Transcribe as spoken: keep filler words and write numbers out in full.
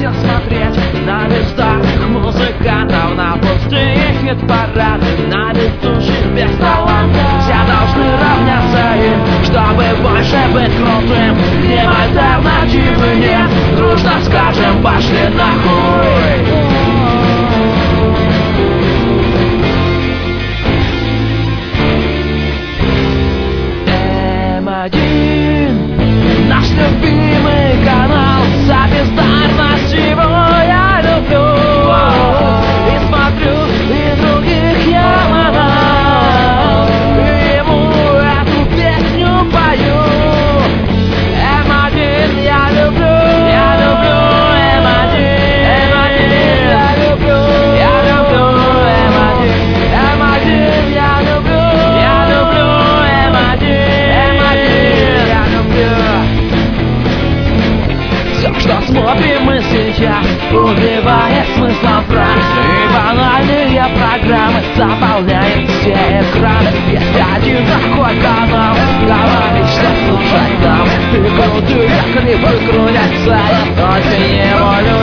хотел смотреть на бездарных музыкантов, на пустые хит-парады, на летущих без таланта. Все должны равняться им, чтобы больше быть крутым. К ним альтернативы нет, дружно скажем, пошли нахуй. Наш любимый канал, за бездарность его я люблю. И смотрю, и других я манал, и ему эту песню пою. эм один я люблю, я люблю эм один, эм один я люблю, я люблю эм один, эм один я люблю, я люблю эм один, эм один я люблю. Все, что смотрим мы сейчас, убивает смыслом фраз. И банальные программы заполняют все экраны. Есть один такой канал, говорит, что слушать нам. И крутые клипы крутятся, я очень его люблю.